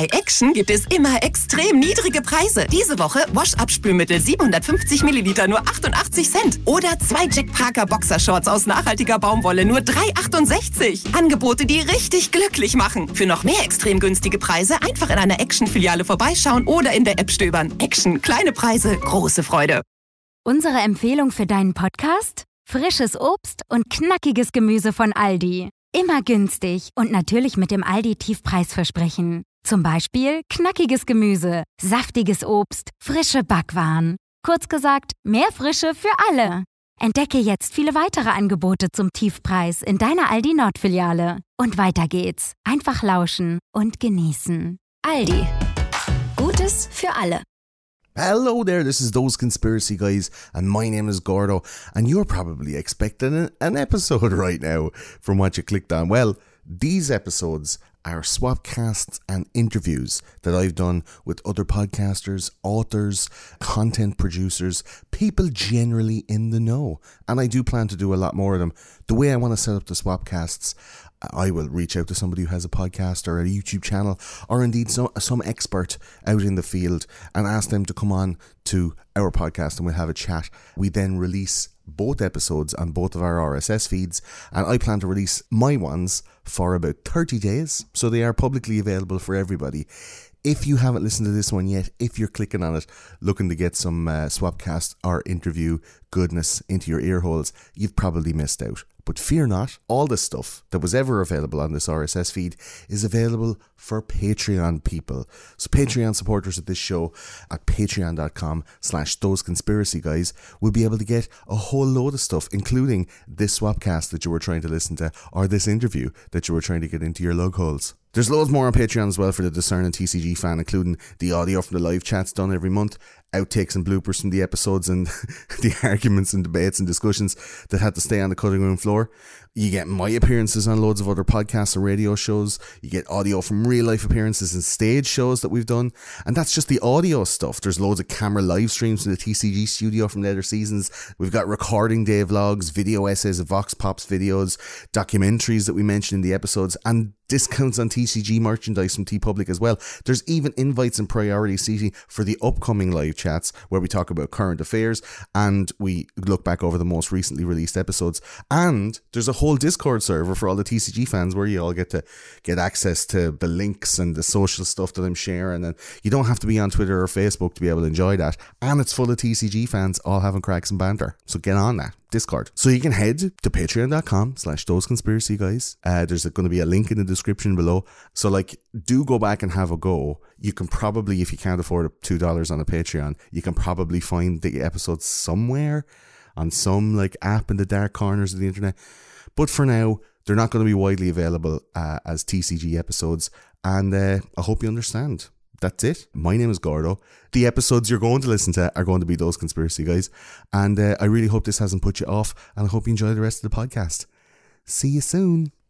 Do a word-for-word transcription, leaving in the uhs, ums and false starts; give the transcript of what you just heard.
Bei Action gibt es immer extrem niedrige Preise. Diese Woche Wash-Up-Spülmittel siebenhundertfünfzig Milliliter nur achtundachtzig Cent. Oder zwei Jack Parker Boxershorts aus nachhaltiger Baumwolle nur drei achtundsechzig. Angebote, die richtig glücklich machen. Für noch mehr extrem günstige Preise einfach in einer Action-Filiale vorbeischauen oder in der App stöbern. Action, kleine Preise, große Freude. Unsere Empfehlung für deinen Podcast? Frisches Obst und knackiges Gemüse von Aldi. Immer günstig und natürlich mit dem Aldi-Tiefpreisversprechen. Zum Beispiel knackiges Gemüse, saftiges Obst, frische Backwaren. Kurz gesagt, mehr Frische für alle. Entdecke jetzt viele weitere Angebote zum Tiefpreis in deiner Aldi Nord-Filiale. Und weiter geht's. Einfach lauschen und genießen. Aldi. Gutes für alle. Hello there, this is Those Conspiracy Guys, and my name is Gordo, and you're probably expecting an episode right now from what you clicked on. Well, these episodes are swapcasts and interviews that I've done with other podcasters, authors, content producers, people generally in the know. And I do plan to do a lot more of them. The way I want to set up the swapcasts, I will reach out to somebody who has a podcast or a YouTube channel, or indeed some, some expert out in the field, and ask them to come on to our podcast and we'll have a chat. We then release both episodes on both of our R S S feeds, and I plan to release my ones for about thirty days, so they are publicly available for everybody. If you haven't listened to this one yet, if you're clicking on it looking to get some uh, swapcast or interview goodness into your ear holes, you've probably missed out. But fear not, all the stuff that was ever available on this R S S feed is available for Patreon people. So Patreon supporters of this show at patreon.com slash those conspiracy guys will be able to get a whole load of stuff, including this swapcast that you were trying to listen to, or this interview that you were trying to get into your lug holes. There's loads more on Patreon as well for the discerning T C G fan, including the audio from the live chats done every month, outtakes and bloopers from the episodes, and the arguments and debates and discussions that had to stay on the cutting room floor. You get my appearances on loads of other podcasts and radio shows. You get audio from real life appearances and stage shows that we've done. And that's just the audio stuff. There's loads of camera live streams from the T C G studio from the other seasons. We've got recording day vlogs, video essays of Vox Pops videos, documentaries that we mentioned in the episodes, and discounts on T C G merchandise from TeePublic as well. There's even invites and priority seating for the upcoming live chats where we talk about current affairs and we look back over the most recently released episodes. And there's a whole Discord server for all the T C G fans where you all get to get access to the links and the social stuff that I'm sharing, and you don't have to be on Twitter or Facebook to be able to enjoy that. And it's full of T C G fans all having cracks and banter. So get on that Discord. So you can head to patreon.com slash those conspiracy guys. Uh, there's going to be a link in the description below. So like, do go back and have a go. You can probably, if you can't afford two dollars on a Patreon, you can probably find the episodes somewhere on some like app in the dark corners of the internet. But for now, they're not going to be widely available uh, as T C G episodes. And uh, I hope you understand. That's it. My name is Gordo. The episodes you're going to listen to are going to be Those Conspiracy Guys. And uh, I really hope this hasn't put you off. And I hope you enjoy the rest of the podcast. See you soon.